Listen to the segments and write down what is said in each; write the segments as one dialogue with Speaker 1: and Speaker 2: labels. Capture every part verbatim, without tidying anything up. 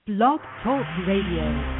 Speaker 1: Blog Talk Radio.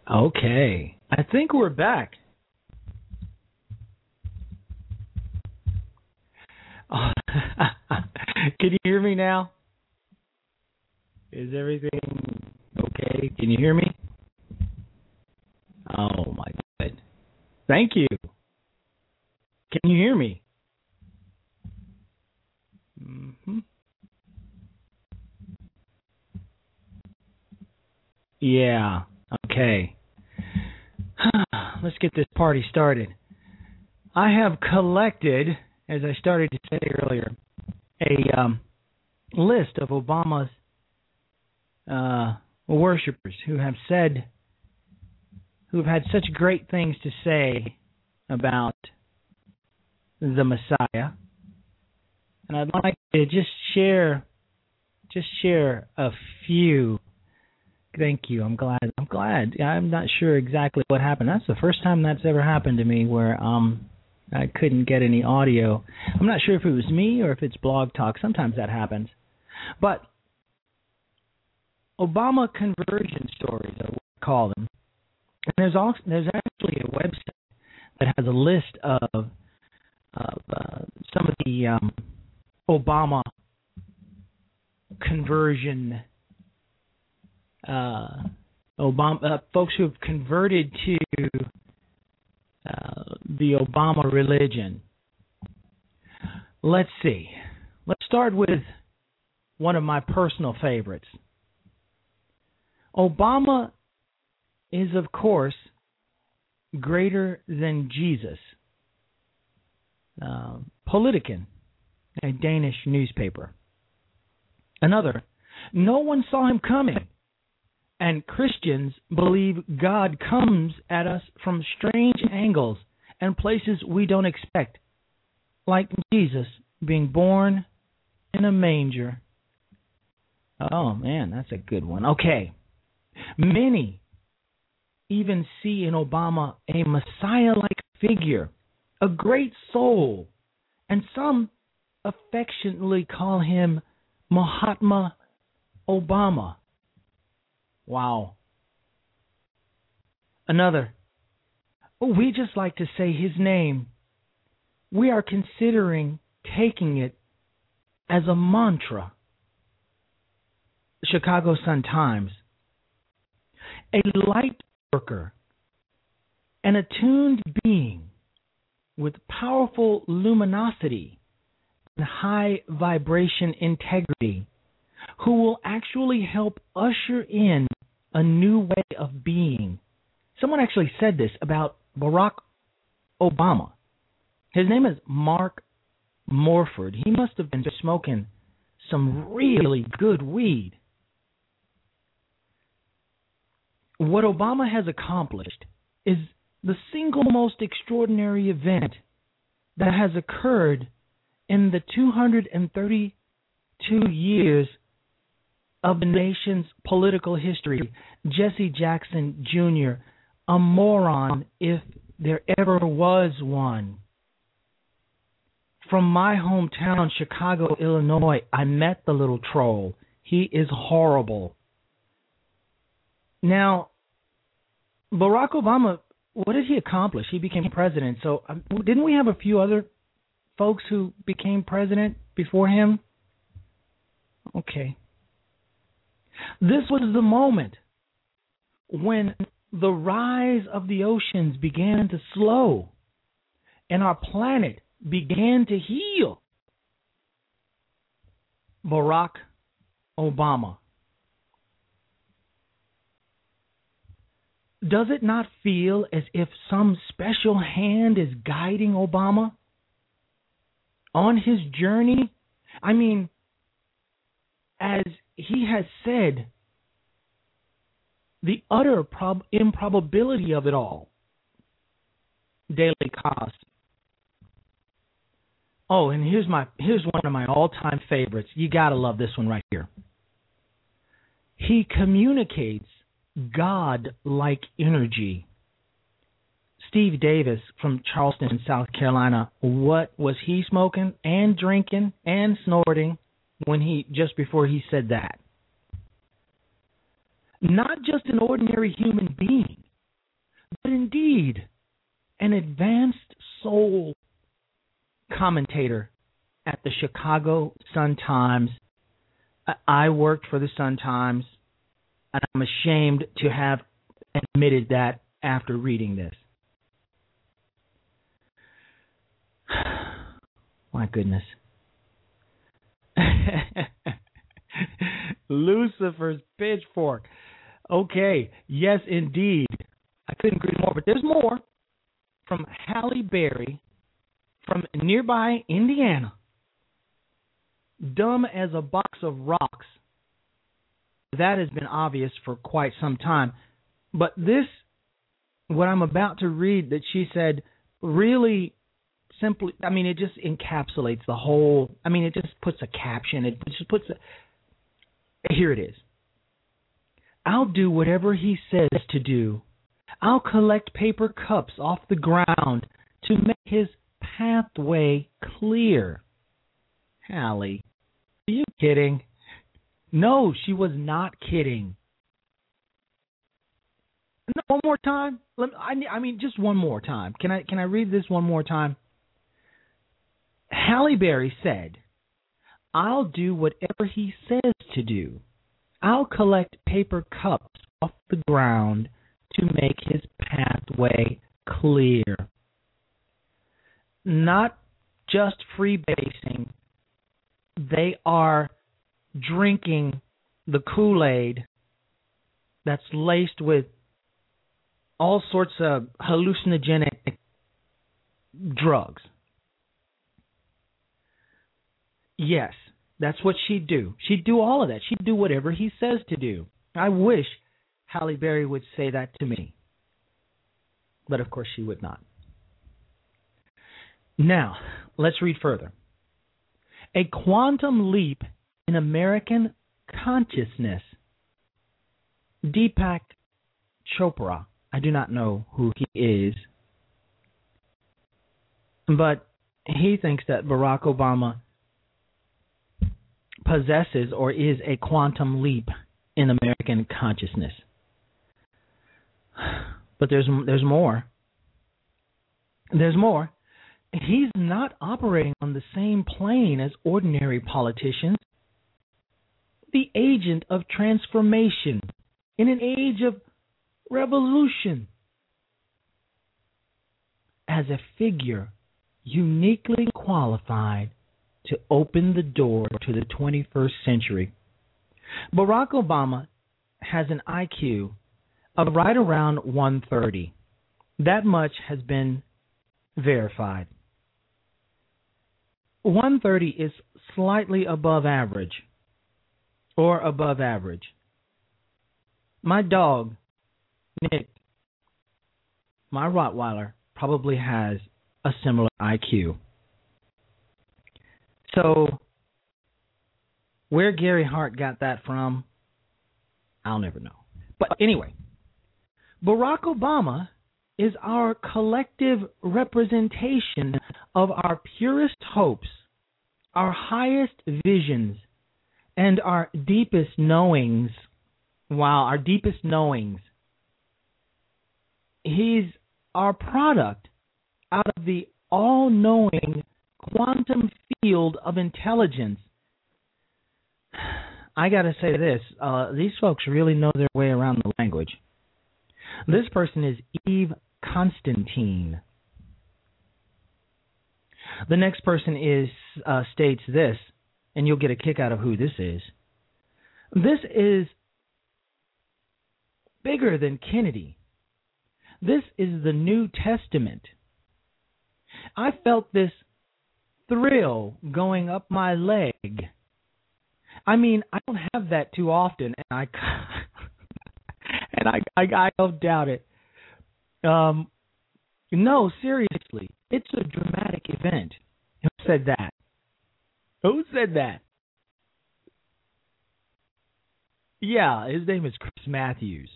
Speaker 2: Okay. I think we're back. Oh, can you hear me now? Is everything okay? Can you hear me? Oh, my God. Thank you. Can you hear me? Mm-hmm. Yeah. Okay. Let's get this party started. I have collected, as I started to say earlier, a um, list of Obama's uh, worshipers who have said, who have had such great things to say about the Messiah, and I'd like to just share, just share a few. Thank you. I'm glad. I'm glad. I'm not sure exactly what happened. That's the first time that's ever happened to me, where um I couldn't get any audio. I'm not sure if it was me or if it's Blog Talk. Sometimes that happens, but Obama conversion stories, I would call them. And there's also there's actually a website that has a list of of uh, some of the um, Obama conversion uh, Obama uh, folks who have converted to uh, the Obama religion. Let's see. Let's start with one of my personal favorites. Obama is, of course, greater than Jesus. Uh, Politiken, a Danish newspaper. Another, no one saw him coming, and Christians believe God comes at us from strange angles and places we don't expect, like Jesus being born in a manger. Oh, man, that's a good one. Okay. Many even see in Obama a Messiah-like figure, a great soul, and some affectionately call him Mahatma Obama. Wow. Another, we just like to say his name. We are considering taking it as a mantra. Chicago Sun-Times. A light worker, an attuned being with powerful luminosity and high vibration integrity, who will actually help usher in a new way of being. Someone actually said this about Barack Obama. His name is Mark Morford. He must have been smoking some really good weed. What Obama has accomplished is the single most extraordinary event that has occurred in the two hundred thirty-two years of the nation's political history. Jesse Jackson Junior, a moron if there ever was one. From my hometown, Chicago, Illinois, I met the little troll. He is horrible. Now, Barack Obama, what did he accomplish? He became president. So um, didn't we have a few other folks who became president before him? Okay. This was the moment when the rise of the oceans began to slow and our planet began to heal. Barack Obama. Does it not feel as if some special hand is guiding Obama on his journey? I mean, as he has said, the utter prob- improbability of it all. Daily Kos. Oh, and here's my here's one of my all-time favorites. You gotta love this one right here. He communicates God-like energy. Steve Davis from Charleston, South Carolina. What was he smoking and drinking and snorting when he just before he said that? Not just an ordinary human being. but indeed an advanced soul commentator at the Chicago Sun-Times. I worked for the Sun-Times, and I'm ashamed to have admitted that after reading this. My goodness. Lucifer's pitchfork. Okay, yes, indeed. I couldn't agree more, but there's more. From Halle Berry, from nearby Indiana. Dumb as a box of rocks. That has been obvious for quite some time. But this, what I'm about to read that she said, really simply, I mean, it just encapsulates the whole, I mean, it just puts a caption, it just puts a, here it is. I'll do whatever he says to do. I'll collect paper cups off the ground to make his pathway clear. Halle, are you kidding? No, she was not kidding. No, one more time. Let me, I, I mean, just one more time. Can I can I read this one more time? Halle Berry said, I'll do whatever he says to do. I'll collect paper cups off the ground to make his pathway clear. Not just freebasing. They are drinking the Kool-Aid that's laced with all sorts of hallucinogenic drugs. Yes, that's what she'd do. She'd do all of that. She'd do whatever he says to do. I wish Halle Berry would say that to me. But of course she would not. Now, let's read further. A quantum leap in American consciousness. Deepak Chopra. I do not know who he is. But he thinks that Barack Obama possesses or is a quantum leap in American consciousness. But there's there's more. There's more. He's not operating on the same plane as ordinary politicians. The agent of transformation in an age of revolution. As a figure uniquely qualified to open the door to the twenty-first century. Barack Obama has an I Q of right around one thirty. That much has been verified. one thirty is slightly above average, or above average. My dog, Nick, my Rottweiler, probably has a similar I Q. So, where Gary Hart got that from, I'll never know. But anyway, Barack Obama is our collective representation of our purest hopes, our highest visions, and our deepest knowings. Wow, our deepest knowings. He's our product out of the all-knowing quantum field of intelligence. I got to say this. Uh, these folks really know their way around the language. This person is Eve Constantine. The next person is uh, states this, and you'll get a kick out of who this is. This is bigger than Kennedy. This is the New Testament. I felt this thrill going up my leg. I mean, I don't have that too often, and I and I I, I don't doubt it. Um, no, seriously, it's a dramatic event. Who said that? Who said that? Yeah, his name is Chris Matthews.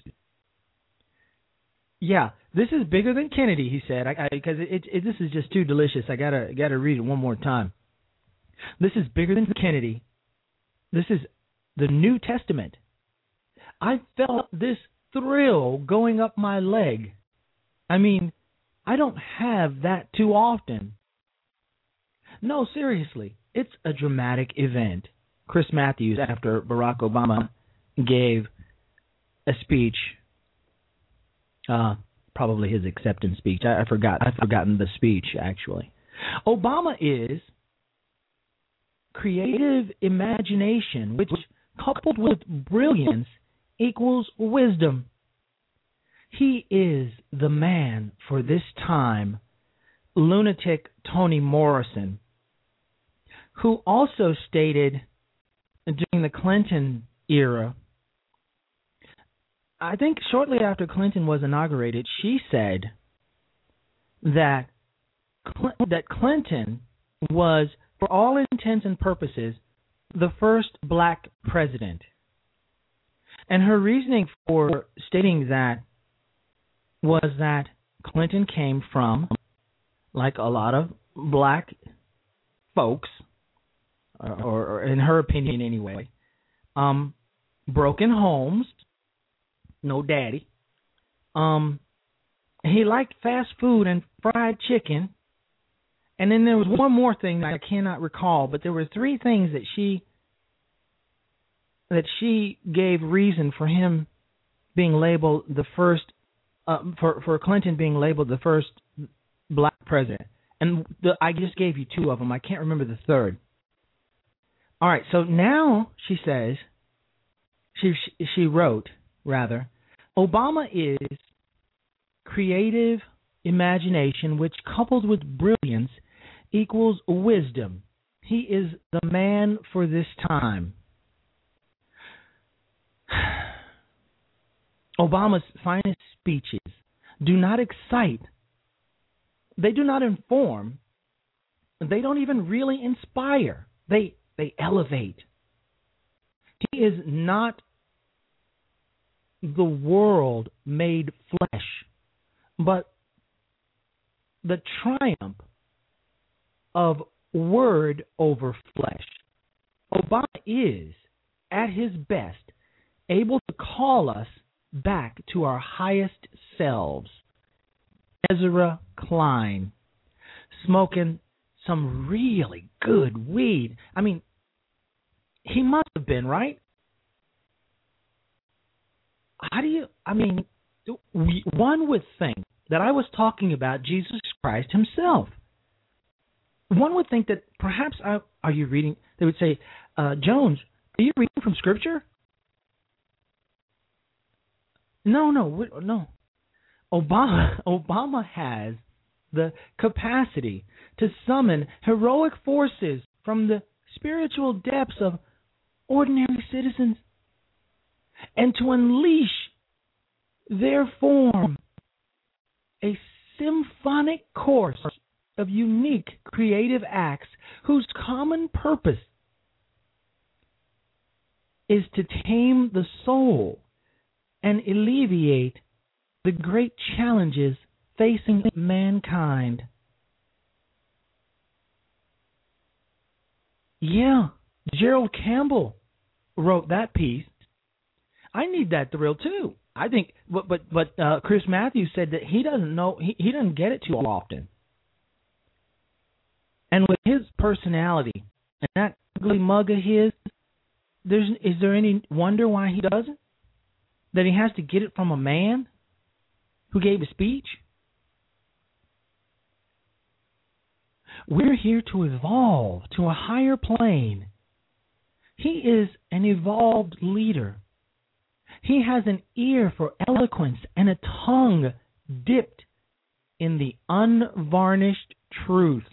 Speaker 2: Yeah, this is bigger than Kennedy, he said. I, I, because it, it, it, this is just too delicious. I gotta gotta read it one more time. This is bigger than Kennedy. This is the New Testament. I felt this thrill going up my leg. I mean, I don't have that too often. No, seriously, it's a dramatic event. Chris Matthews, after Barack Obama gave a speech, uh, probably his acceptance speech. I, I forgot. I've forgotten the speech, actually. Obama is creative imagination, which, coupled with brilliance, equals wisdom. He is the man for this time, lunatic Toni Morrison, who also stated during the Clinton era, I think shortly after Clinton was inaugurated, she said that Cl- that Clinton was, for all intents and purposes, the first black president. And her reasoning for stating that was that Clinton came from, like a lot of black folks, or, or in her opinion anyway, um, broken homes, no daddy. Um, he liked fast food and fried chicken. And then there was one more thing that I cannot recall, but there were three things that she that she gave reason for him being labeled the first, uh, for for Clinton being labeled the first black president. And the, I just gave you two of them. I can't remember the third. All right, so now she says, she she wrote rather, Obama is creative imagination, which coupled with brilliance equals wisdom. He is the man for this time. Obama's finest speeches do not excite. They do not inform. They don't even really inspire. They they elevate. He is not the world made flesh, but the triumph of word over flesh. Obama is, at his best, able to call us back to our highest selves. Ezra Klein, smoking some really good weed. I mean, he must have been, right? How do you, I mean, one would think that I was talking about Jesus Christ himself. One would think that perhaps, I, are you reading, they would say, uh, Jones, are you reading from Scripture? No, no, no. Obama, Obama has the capacity to summon heroic forces from the spiritual depths of ordinary citizens and to unleash their form a symphonic course of unique creative acts whose common purpose is to tame the soul and alleviate the great challenges facing mankind. Yeah, Gerald Campbell wrote that piece. I need that thrill too. I think, but but but uh, Chris Matthews said that he doesn't know, he, he doesn't get it too often. And with his personality and that ugly mug of his, there's is there any wonder why he doesn't? That he has to get it from a man who gave a speech? We're here to evolve to a higher plane. He is an evolved leader. He has an ear for eloquence and a tongue dipped in the unvarnished truth.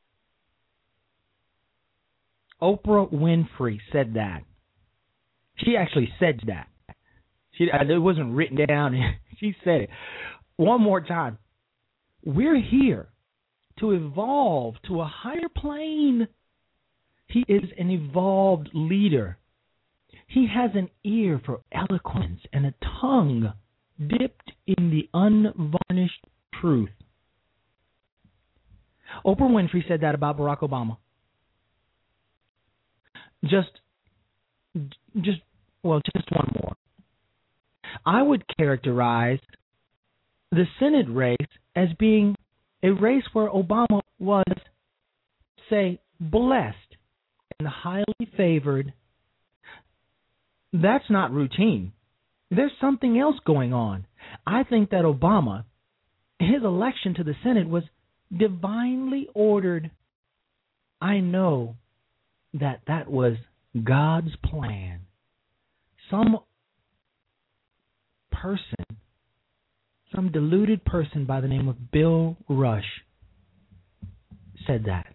Speaker 2: Oprah Winfrey said that. She actually said that. She, it wasn't written down. She said it. One more time. We're here to evolve to a higher plane. He is an evolved leader. He has an ear for eloquence and a tongue dipped in the unvarnished truth. Oprah Winfrey said that about Barack Obama. Just, just, well, just one more. I would characterize the Senate race as being a race where Obama was, say, blessed and highly favored. That's not routine. There's something else going on. I think that Obama, his election to the Senate was divinely ordered. I know that that was God's plan. Some person, some deluded person by the name of Bill Rush said that.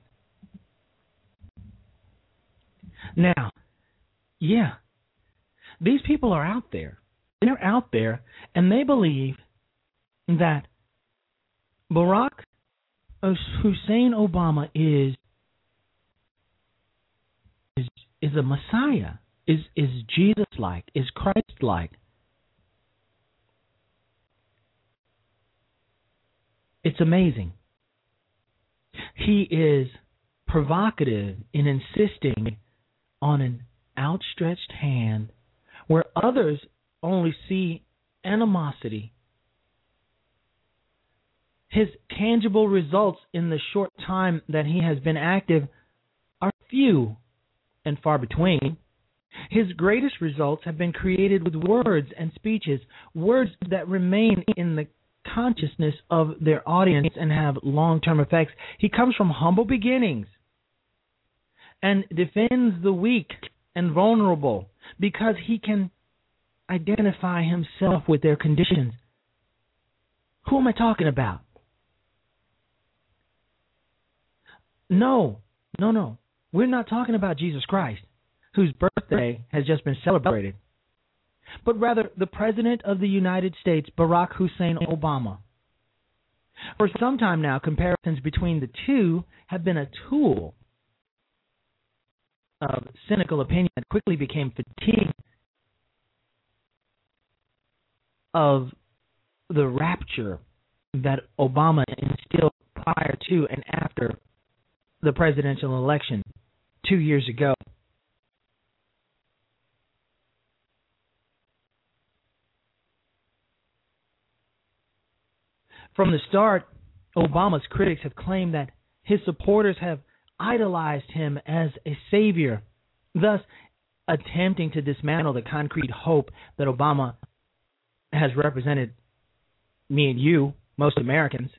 Speaker 2: Now, yeah, these people are out there. They're out there, and they believe that Barack Hussein Obama is is, is a Messiah, is is Jesus-like, is Christ-like. It's amazing. He is provocative in insisting on an outstretched hand where others only see animosity. His tangible results in the short time that he has been active are few and far between. His greatest results have been created with words and speeches, words that remain in the consciousness of their audience and have long-term effects. He comes from humble beginnings and defends the weak and vulnerable because he can identify himself with their conditions. Who am I talking about? No, no, no. We're not talking about Jesus Christ, whose birthday has just been celebrated, but rather the President of the United States, Barack Hussein Obama. For some time now, comparisons between the two have been a tool of cynical opinion that quickly became fatigued of the rapture that Obama instilled prior to and after the presidential election two years ago. From the start, Obama's critics have claimed that his supporters have idolized him as a savior, thus attempting to dismantle the concrete hope that Obama has represented me and you, most Americans.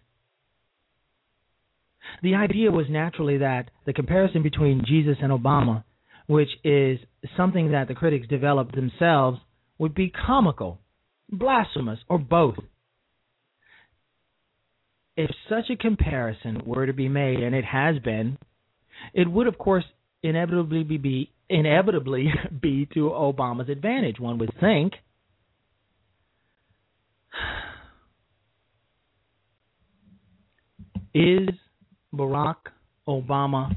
Speaker 2: The idea was naturally that the comparison between Jesus and Obama, which is something that the critics developed themselves, would be comical, blasphemous, or both. If such a comparison were to be made, and it has been, it would, of course, inevitably be inevitably be to Obama's advantage, one would think. Is Barack Obama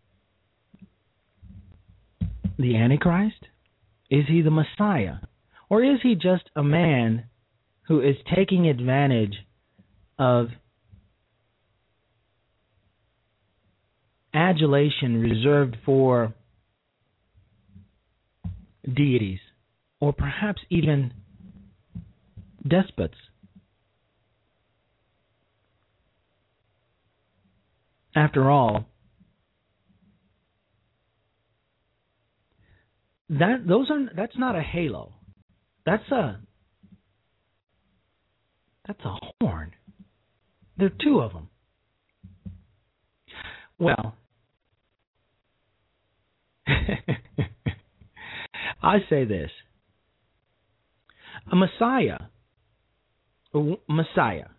Speaker 2: the Antichrist? Is he the Messiah? Or is he just a man who is taking advantage of adulation reserved for deities, or perhaps even despots? After all, that those are that's not a halo. That's a that's a horn. There are two of them. Well, I say this: a Messiah, a Messiah,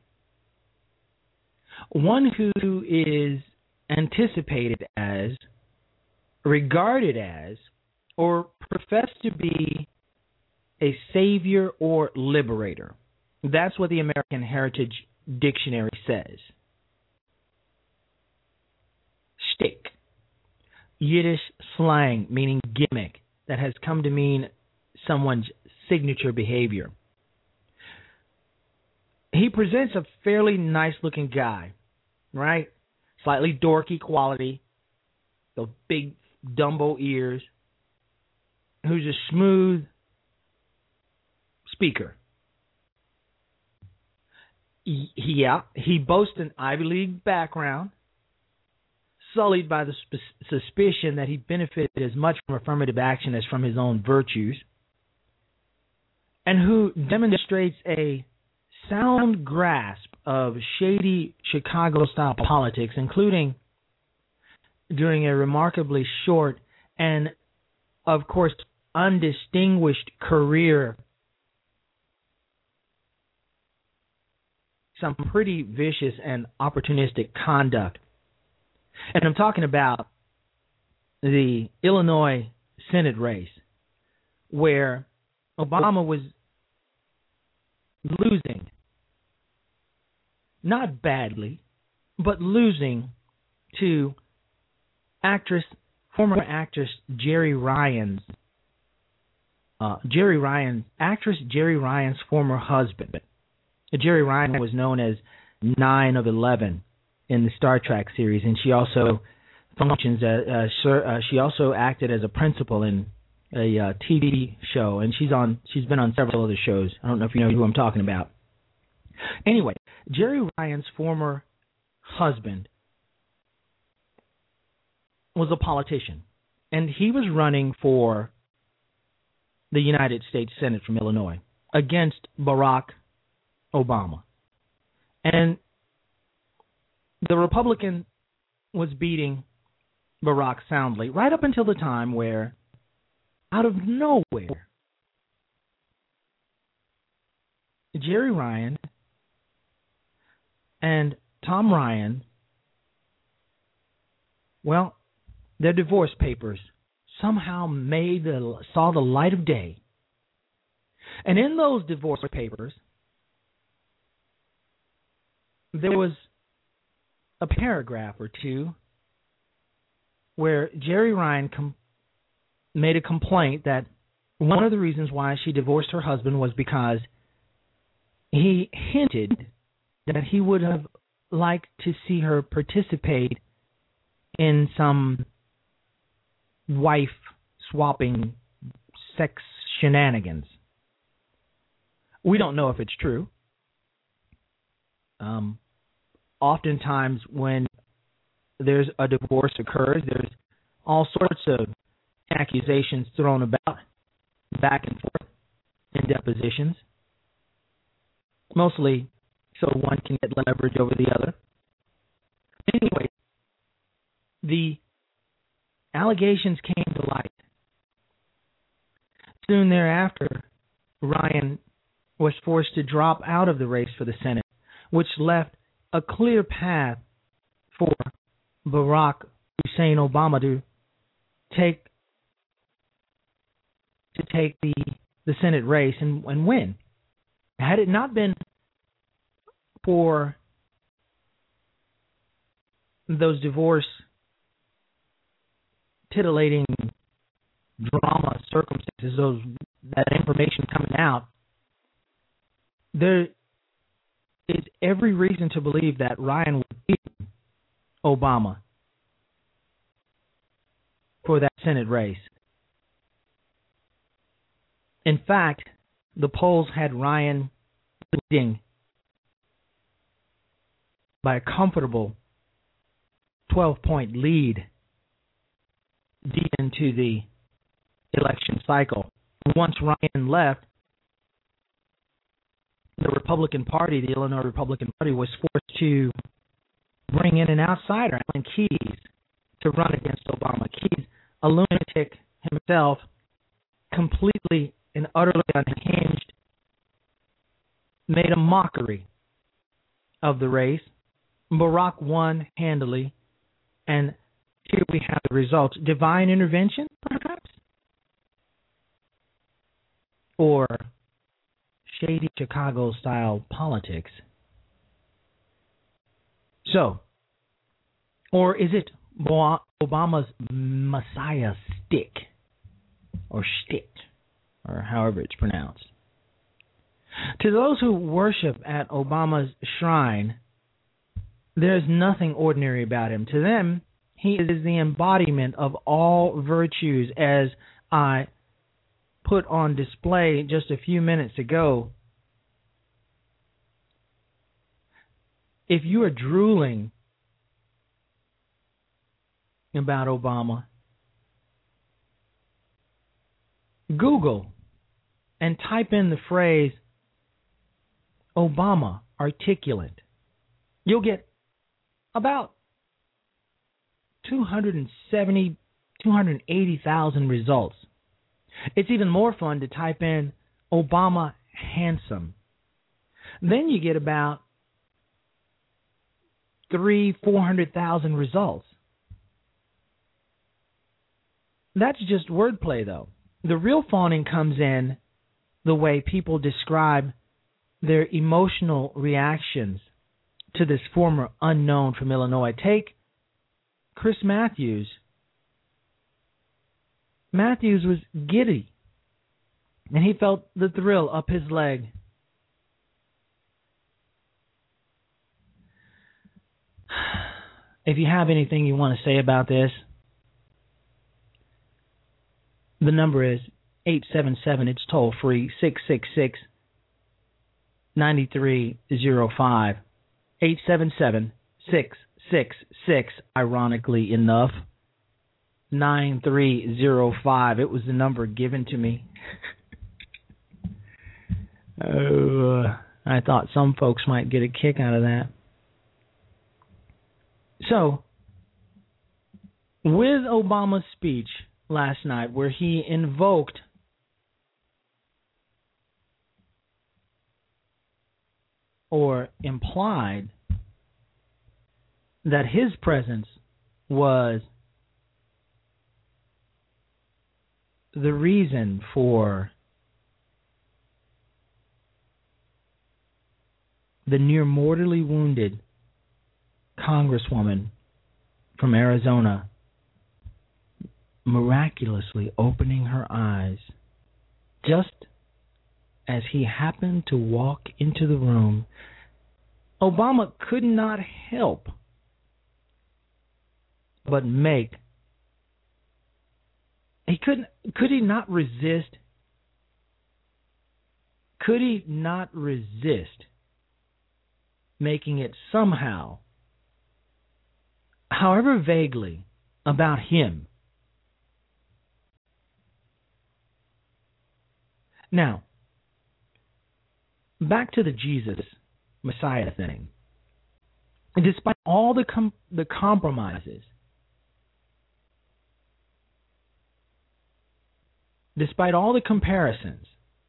Speaker 2: one who is anticipated as, regarded as, or professed to be a savior or liberator. That's what the American Heritage Dictionary says. Shtick, Yiddish slang meaning gimmick that has come to mean someone's signature behavior. He presents a fairly nice-looking guy, right? Slightly dorky quality, those big Dumbo ears, who's a smooth speaker. He, yeah, he boasts an Ivy League background, sullied by the sp- suspicion that he benefited as much from affirmative action as from his own virtues, and who demonstrates a sound grasp of shady Chicago-style politics, including during a remarkably short and, of course, undistinguished career, some pretty vicious and opportunistic conduct. And I'm talking about the Illinois Senate race, where Obama was losing, not badly, but losing to actress, former actress Jerry Ryan's, uh, Jerry Ryan's, actress Jerry Ryan's former husband. Jerry Ryan was known as Nine of Eleven in the Star Trek series, and she also functions as uh, sir, uh, she also acted as a principal in a uh, T V show, and she's on she's been on several other shows. I don't know if you know who I'm talking about. Anyway, Jerry Ryan's former husband was a politician, and he was running for the United States Senate from Illinois against Barack Obama. And the Republican was beating Barack soundly right up until the time where, out of nowhere, Jerry Ryan and Tom Ryan, well, their divorce papers somehow made the, saw the light of day. And in those divorce papers, there was a paragraph or two where Jerry Ryan com- made a complaint that one of the reasons why she divorced her husband was because he hinted that he would have liked to see her participate in some wife-swapping sex shenanigans. We don't know if it's true. Um, oftentimes when there's a divorce occurs, there's all sorts of accusations thrown about back and forth in depositions, mostly so one can get leverage over the other. Anyway, the allegations came to light. Soon thereafter, Ryan was forced to drop out of the race for the Senate, which left a clear path for Barack Hussein Obama to take to take the, the Senate race and, and win. Had it not been for those divorce titillating drama circumstances, those that information coming out, there is every reason to believe that Ryan would beat Obama for that Senate race. In fact, the polls had Ryan leading by a comfortable twelve-point lead deep into the election cycle. Once Ryan left, the Republican Party, the Illinois Republican Party, was forced to bring in an outsider, Alan Keyes, to run against Obama. Keyes, a lunatic himself, completely and utterly unhinged, made a mockery of the race. Barack won handily, and here we have the results. Divine intervention, perhaps? Or shady Chicago-style politics? So, or is it Obama's Messiah stick, or shtick, or however it's pronounced? To those who worship at Obama's shrine, there's nothing ordinary about him. To them, he is the embodiment of all virtues, as I put on display just a few minutes ago if you are drooling about Obama, Google and type in the phrase Obama articulate. You'll get about two hundred seventy, two hundred eighty thousand results. It's even more fun to type in Obama handsome. Then you get about three, four hundred thousand results. That's just wordplay, though. The real fawning comes in the way people describe their emotional reactions to this former unknown from Illinois. Take Chris Matthews. Matthews was giddy, and he felt the thrill up his leg. If you have anything you want to say about this, the number is eight seven seven, it's toll free, six six six, nine three zero five. eight seven seven, six six six, ironically enough, nine three zero five. It was the number given to me. Oh, uh, I thought some folks might get a kick out of that. So, with Obama's speech last night, where he invoked or implied that his presence was the reason for the near mortally wounded Congresswoman from Arizona miraculously opening her eyes just as he happened to walk into the room, Obama could not help but make he couldn't could he not resist could he not resist making it somehow, however vaguely, about him. Now, back to the Jesus Messiah thing. Despite all the com- the compromises, despite all the comparisons,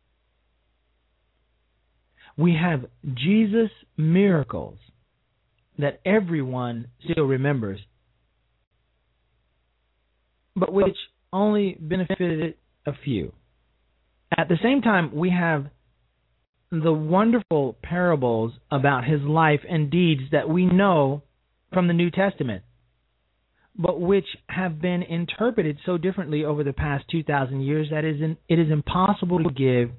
Speaker 2: we have Jesus miracles that everyone still remembers, but which only benefited a few. At the same time, we have the wonderful parables about his life and deeds that we know from the New Testament, but which have been interpreted so differently over the past two thousand years that it is, in, it is impossible to give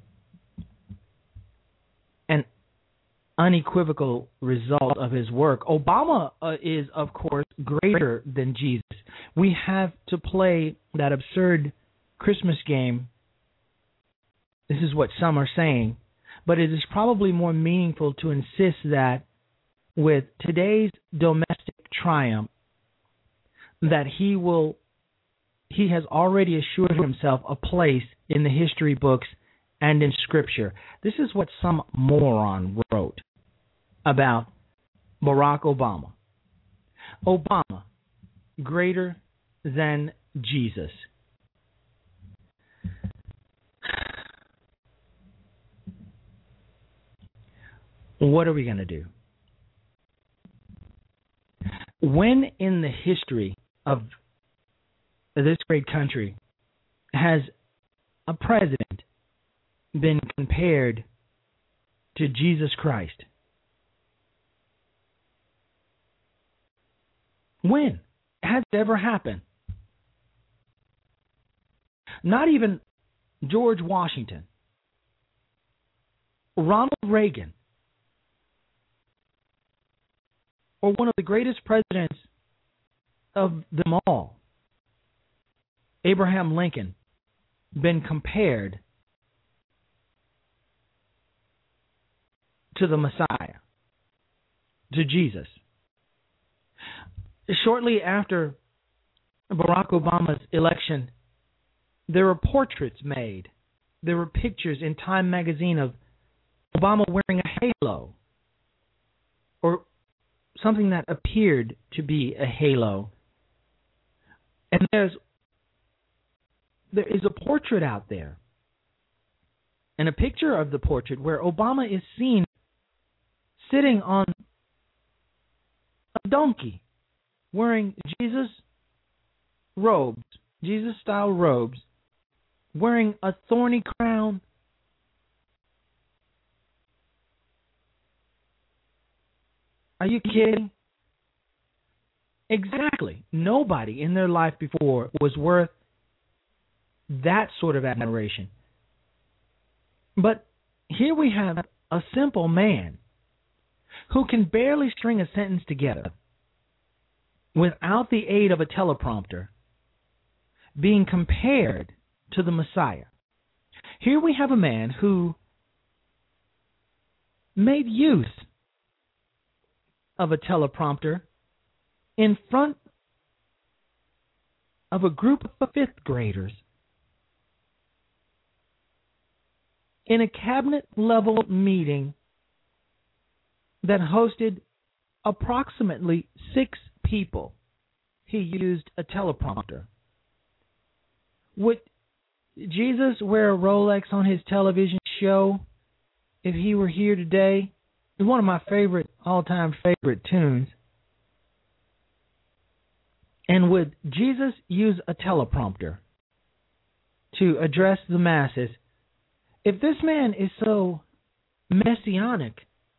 Speaker 2: an unequivocal result of his work. Obama uh, is, of course, greater than Jesus. We have to play that absurd Christmas game. This is what some are saying, but it is probably more meaningful to insist that with today's domestic triumph, that he will, he has already assured himself a place in the history books and in Scripture. This is what some moron wrote about Barack Obama. Obama, greater than Jesus. What are we going to do? When in the history of this great country has a president been compared to Jesus Christ? When? Has it ever happened? Not even George Washington, Ronald Reagan, or one of the greatest presidents of them all, Abraham Lincoln, been compared to the Messiah. to Jesus. Shortly after Barack Obama's election, there were portraits made. There were pictures in Time magazine of Obama wearing a halo, or something that appeared to be a halo. And there's there is a portrait out there, and a picture of the portrait where Obama is seen sitting on a donkey, wearing Jesus robes, Jesus-style robes, wearing a thorny crown. Are you kidding? Exactly. Nobody in their life before was worth that sort of admiration. But here we have a simple man who can barely string a sentence together without the aid of a teleprompter being compared to the Messiah. Here we have a man who made use of a teleprompter in front of a group of fifth graders in a cabinet-level meeting that hosted approximately six people. He used a teleprompter. Would Jesus wear a Rolex on his television show if he were here today? It's one of my favorite, all-time favorite tunes. And would Jesus use a teleprompter to address the masses? If this man is so messianic,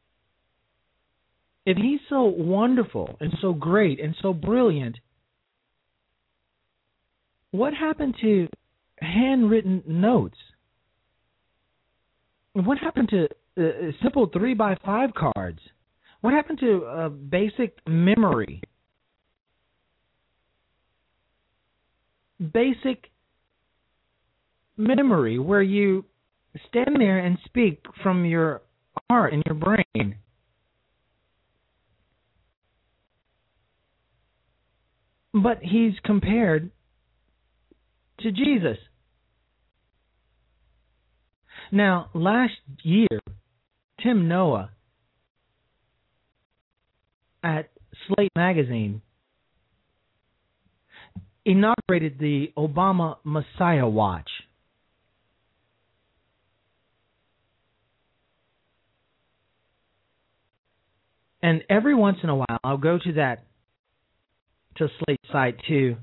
Speaker 2: if he's so wonderful and so great and so brilliant, what happened to handwritten notes? What happened to uh, simple three by five cards? What happened to uh, basic memory? Basic memory, where you stand there and speak from your heart and your brain. But he's compared to Jesus. Now, last year, Tim Noah at Slate Magazine inaugurated the Obama Messiah Watch. And every once in a while, I'll go to that, to Slate site to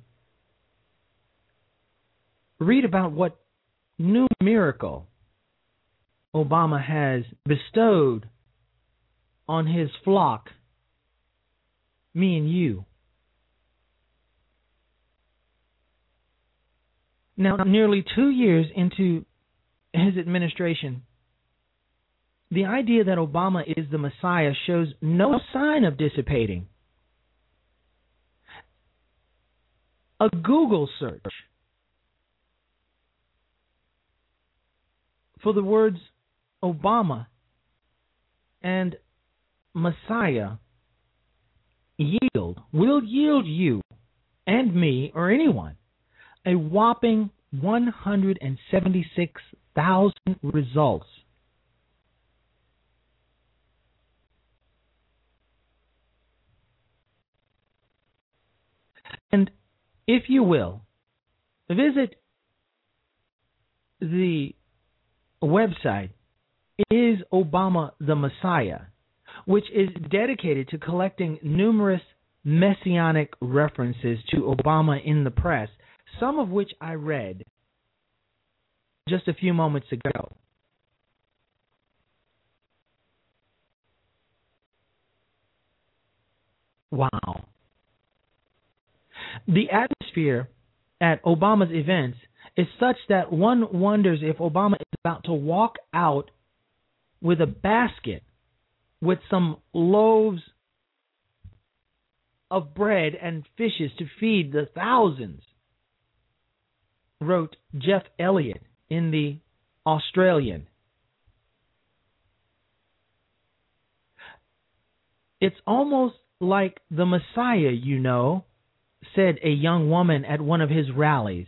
Speaker 2: read about what new miracle Obama has bestowed on his flock, me and you. Now, nearly two years into his administration, the idea that Obama is the Messiah shows no sign of dissipating. A Google search for the words Obama and Messiah yield, will yield you and me or anyone a whopping one hundred seventy-six thousand results. And if you will, visit the website Is Obama the Messiah, which is dedicated to collecting numerous messianic references to Obama in the press, some of which I read just a few moments ago. Wow. The atmosphere at Obama's events is such that one wonders if Obama is about to walk out with a basket with some loaves of bread and fishes to feed the thousands, wrote Jeff Elliott in the Australian. It's almost like the Messiah, you know, said a young woman at one of his rallies.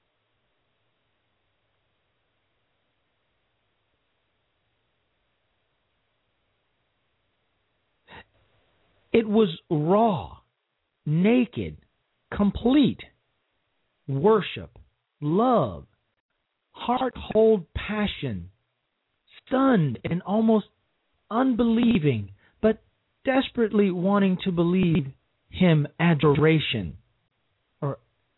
Speaker 2: It was raw, naked, complete worship, love, heart-whole passion, stunned and almost unbelieving, but desperately wanting to believe him adoration. Or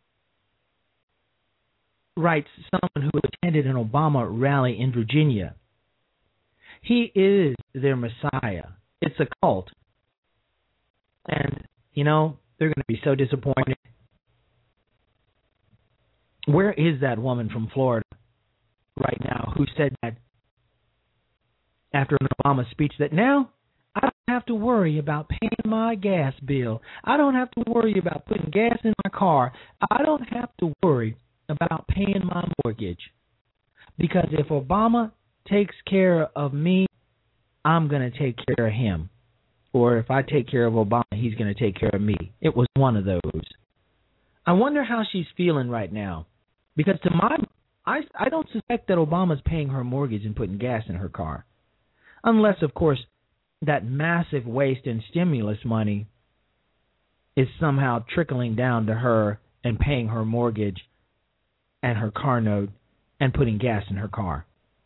Speaker 2: writes someone who attended an Obama rally in Virginia. He is their Messiah. It's a cult. And, you know, they're going to be so disappointed. Where is that woman from Florida right now who said that after an Obama speech that now I don't have to worry about paying my gas bill. I don't have to worry about putting gas in my car. I don't have to worry about paying my mortgage. Because if Obama takes care of me, I'm going to take care of him. Or if I take care of Obama, he's going to take care of me. It was one of those. I wonder how she's feeling right now. Because to my, I, I don't suspect that Obama's paying her mortgage and putting gas in her car. Unless, of course, that massive waste in stimulus money is somehow trickling down to her and paying her mortgage and her car note and putting gas in her car.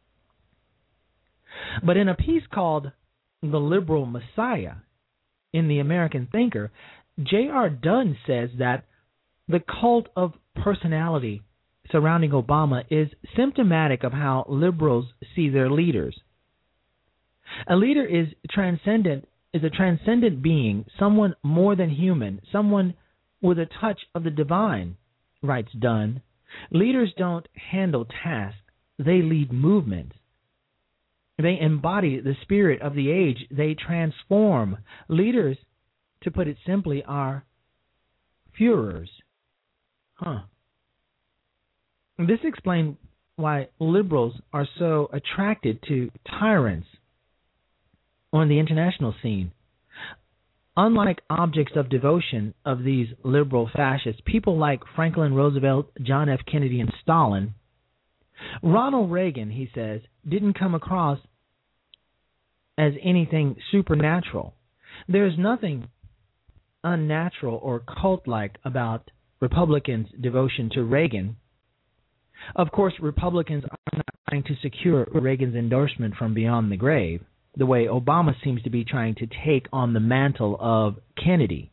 Speaker 2: But in a piece called The Liberal Messiah in the American Thinker, J R. Dunn says that the cult of personality surrounding Obama is symptomatic of how liberals see their leaders. A leader is transcendent, is a transcendent being, someone more than human, someone with a touch of the divine, writes Dunn. Leaders don't handle tasks, they lead movements. They embody the spirit of the age. They transform. Leaders, to put it simply, are Führers. Huh. This explains why liberals are so attracted to tyrants on the international scene. Unlike objects of devotion of these liberal fascists, people like Franklin Roosevelt, John F. Kennedy, and Stalin, Ronald Reagan, he says, didn't come across as anything supernatural. There's nothing unnatural or cult-like about Republicans' devotion to Reagan. Of course, Republicans are not trying to secure Reagan's endorsement from beyond the grave, the way Obama seems to be trying to take on the mantle of Kennedy.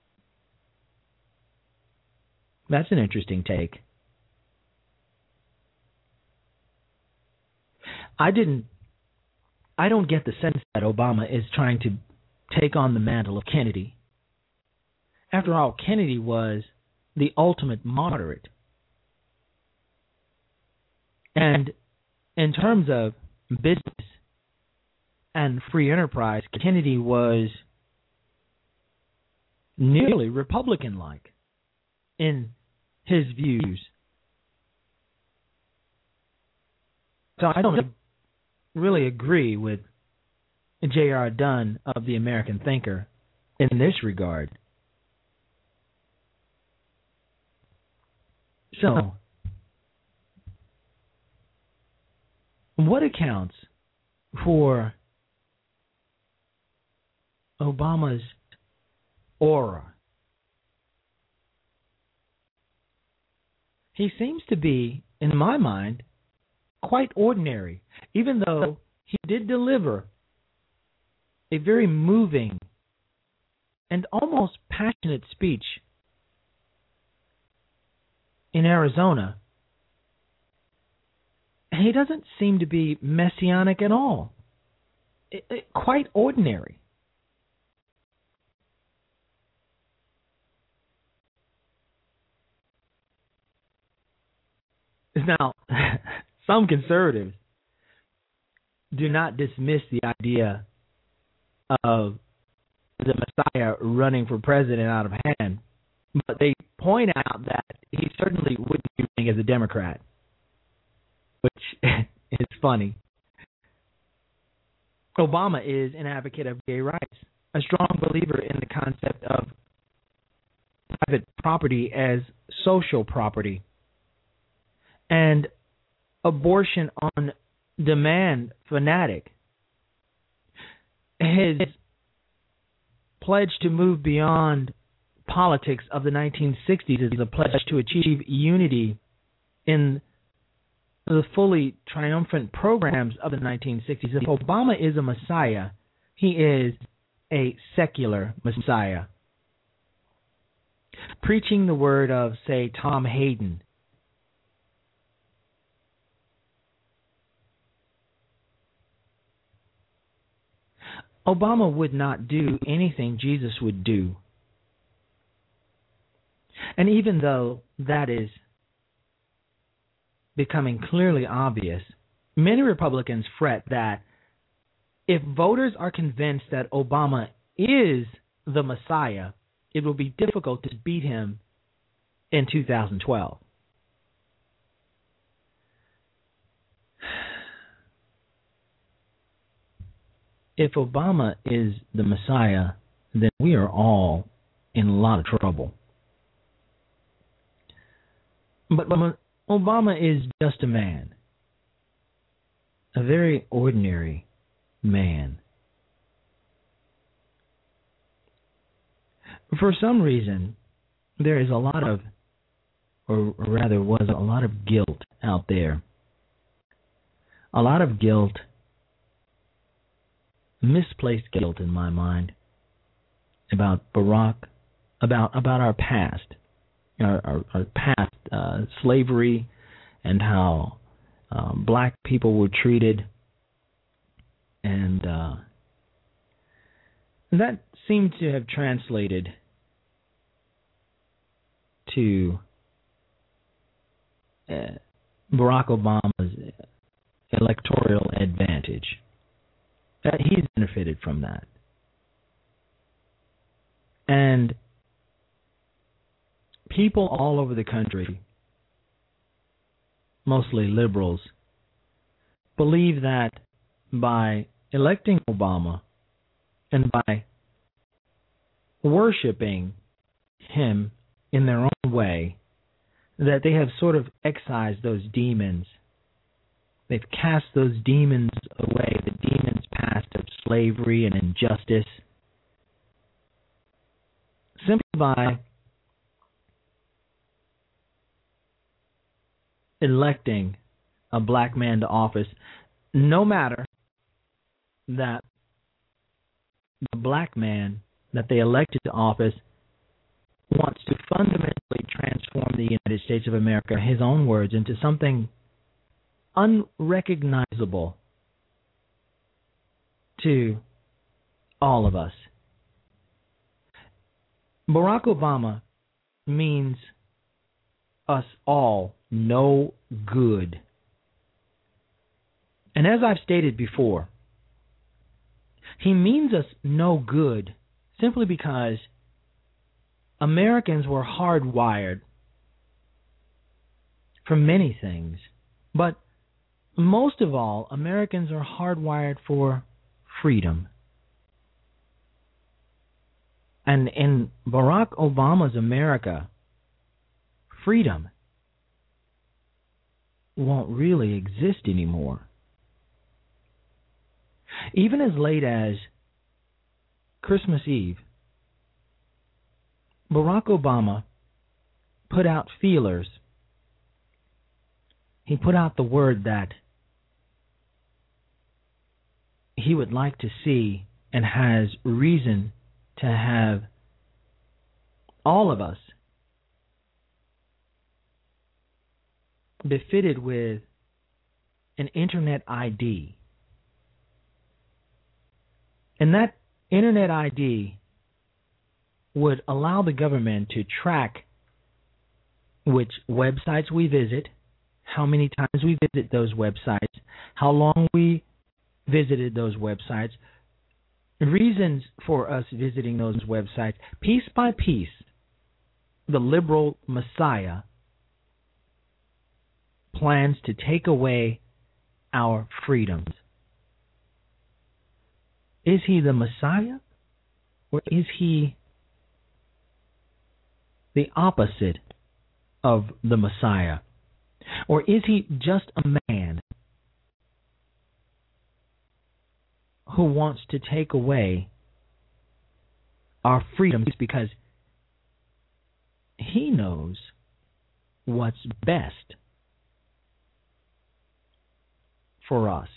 Speaker 2: That's an interesting take. I didn't, I don't get the sense that Obama is trying to take on the mantle of Kennedy. After all, Kennedy was the ultimate moderate. And in terms of business and free enterprise, Kennedy was nearly Republican-like in his views. So I don't really agree with J R. Dunn of the American Thinker in this regard. So, what accounts for Obama's aura? He seems to be, in my mind, quite ordinary, even though he did deliver a very moving and almost passionate speech in Arizona. He doesn't seem to be messianic at all. It, it, quite ordinary. Now, some conservatives do not dismiss the idea of the Messiah running for president out of hand, but they point out that he certainly wouldn't be running as a Democrat, which is funny. Obama is an advocate of gay rights. a strong believer in the concept of private property as social property, and abortion on demand fanatic. His pledge to move beyond politics of the nineteen sixties is a pledge to achieve unity in the fully triumphant programs of the nineteen sixties. If Obama is a messiah, he is a secular messiah. Preaching the word of, say, Tom Hayden, Obama would not do anything Jesus would do. And even though that is becoming clearly obvious, many Republicans fret that if voters are convinced that Obama is the Messiah, it will be difficult to beat him in two thousand twelve. If Obama is the Messiah, then we are all in a lot of trouble. But Obama is just a man, a very ordinary man. For some reason, there is a lot of, or rather was a lot of guilt out there. A lot of guilt, misplaced guilt in my mind, about Barack, about about our past, our, our, our past uh, slavery, and how um, black people were treated, and uh, that seemed to have translated to uh, Barack Obama's electoral advantage. Uh, he's benefited from that. And people all over the country, mostly liberals, believe that by electing Obama and by worshiping him in their own way, that they have sort of excised those demons. They've cast those demons away, the demons past of slavery and injustice, simply by electing a black man to office, no matter that the black man that they elected to office wants to fundamentally transform the United States of America, his own words, into something unrecognizable to all of us. Barack Obama means us all no good. And as I've stated before, he means us no good simply because Americans were hardwired for many things, but most of all, Americans are hardwired for freedom. And in Barack Obama's America, freedom won't really exist anymore. Even as late as Christmas Eve, Barack Obama put out feelers. He put out the word that he would like to see and has reason to have all of us befitted with an internet I D. And that internet I D would allow the government to track which websites we visit, how many times we visit those websites, how long we visited those websites, reasons for us visiting those websites. Piece by piece, the liberal messiah plans to take away our freedoms. Is he the Messiah Or is he the opposite of the Messiah? Or is he just a man who wants to take away our freedoms because he knows what's best for us?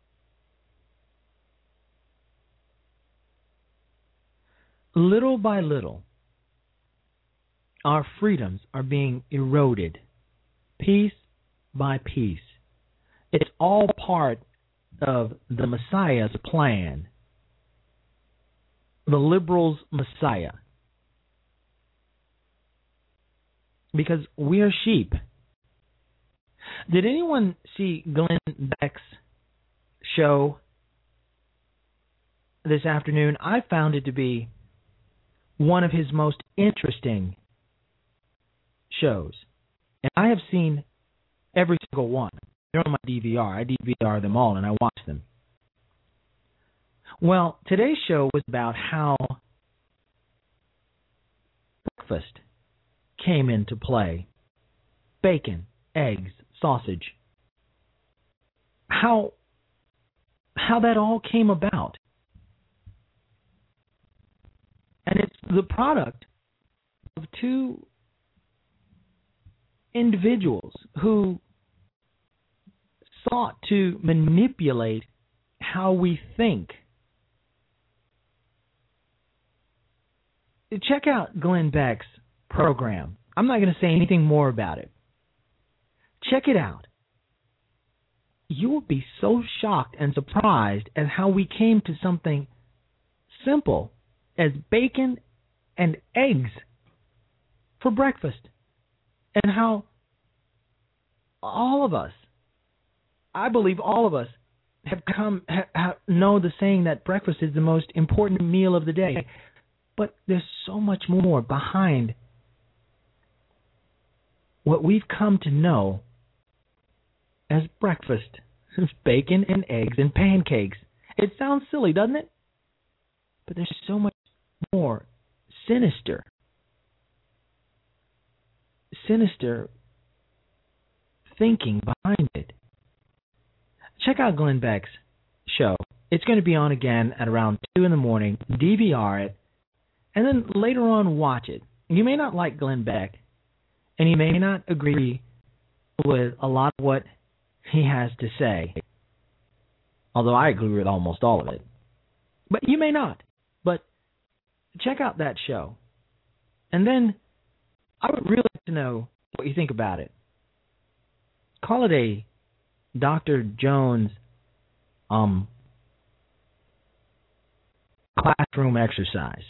Speaker 2: Little by little, our freedoms are being eroded, piece by piece. It's all part of the Messiah's plan, the liberals' Messiah. Because we are sheep. Did anyone see Glenn Beck's show this afternoon? I found it to be one of his most interesting shows. And I have seen every single one. They're on my D V R. I D V R them all and I watch them. Well, today's show was about how breakfast came into play. Bacon, eggs, sausage. How how that all came about. And it's the product of two individuals who sought to manipulate how we think. Check out Glenn Beck's program. I'm not going to say anything more about it. Check it out. You will be so shocked and surprised at how we came to something simple as bacon and eggs for breakfast. And how all of us, I believe all of us, have come ha, ha, know the saying that breakfast is the most important meal of the day. But there's so much more behind what we've come to know as breakfast. Bacon and eggs and pancakes. It sounds silly, doesn't it? But there's so much more sinister. Sinister thinking behind it. Check out Glenn Beck's show. It's going to be on again at around two in the morning. D V R it. And then later on watch it. You may not like Glenn Beck. And you may not agree with a lot of what he has to say. Although I agree with almost all of it. But you may not. But check out that show. And then I would really like to know what you think about it. Call it a Doctor Jones um, classroom exercise.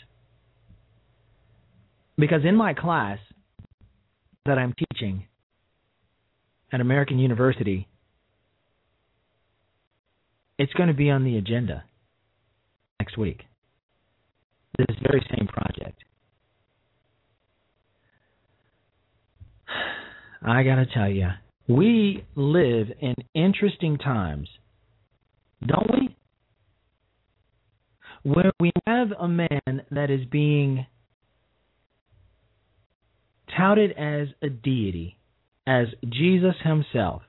Speaker 2: Because in my class that I'm teaching at American University, it's going to be on the agenda next week. This very same project. I got to tell you, we live in interesting times, don't we? Where we have a man that is being touted as a deity, as Jesus himself.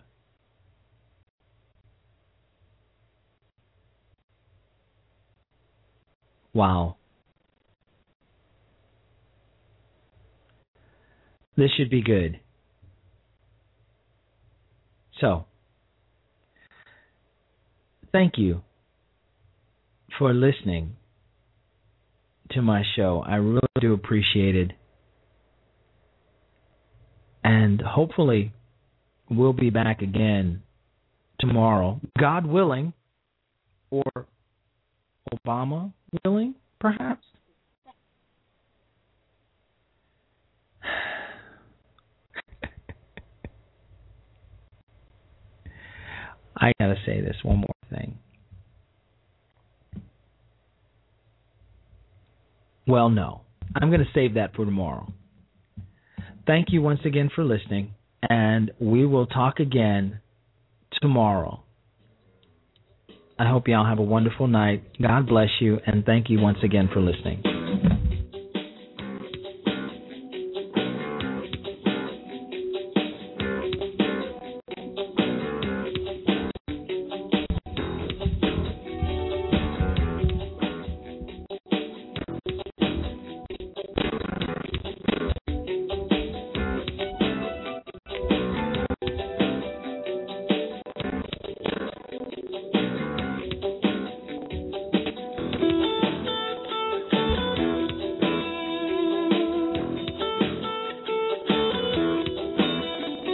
Speaker 2: Wow. This should be good. So, thank you for listening to my show. I really do appreciate it. And hopefully we'll be back again tomorrow, God willing, or Obama willing, perhaps. I gotta say this one more thing. Well, no. I'm going to save that for tomorrow. Thank you once again for listening, and we will talk again tomorrow. I hope y'all have a wonderful night. God bless you, and thank you once again for listening.